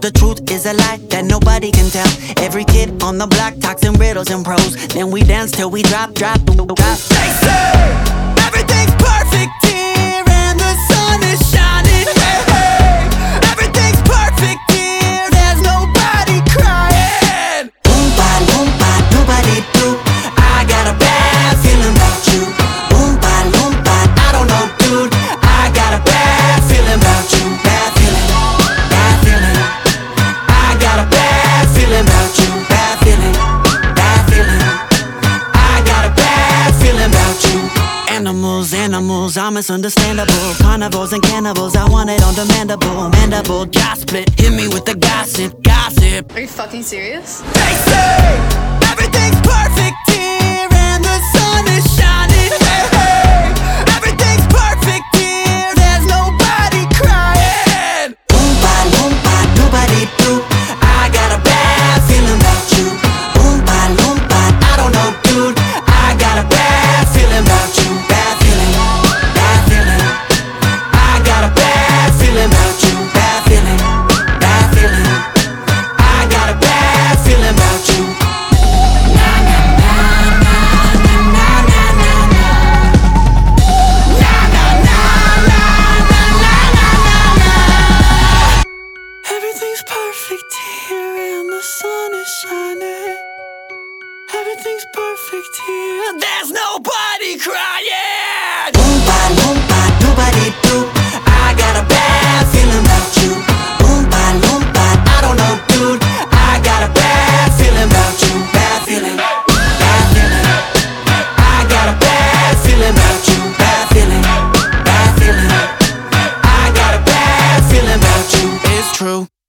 the truth is a lie that nobody can tell. Every kid on the block talks in riddles and prose. Then we dance till we drop. They say everything's perfect here and the sun is shining. Hey, hey. Everything's perfect here, there's nobody crying. Oompa loompa doobity doo. I got a bad feeling about you. Oompa loompa, I don't know, dude. I got a bad feeling about you. Bad feeling, bad feeling. I got a bad feeling about you. Bad feeling, bad feeling. I got a bad feeling about you. Animals are misunderstandable. Carnivores and cannibals, I want it on demandable. Mandible, jaw split, hit me with the gossip. Are you fucking serious? They say everything's perfect here and the sun is shining. Hey, hey. Everything's perfect here, there's nobody crying. Oompa loompa doobity doo. I got a bad feeling about you. Oompa loompa, I don't know, dude. I got a bad feeling about you. Bad feeling, bad feeling. I got a bad feeling about you. Bad feeling, bad feeling. I got a bad feeling about you. Na na na na na na na na na. Na na na na na na na na. Everything's perfect here and the sun is shining. Everything's perfect here, there's nobody crying. Oompa loompa doobity doo. I got a bad feeling about you. Oompa loompa, I don't know, dude. I got a bad feeling about you. Bad feeling, bad feeling. I got a bad feeling about you. Bad feeling, bad feeling. I got a bad feeling about you. It's true.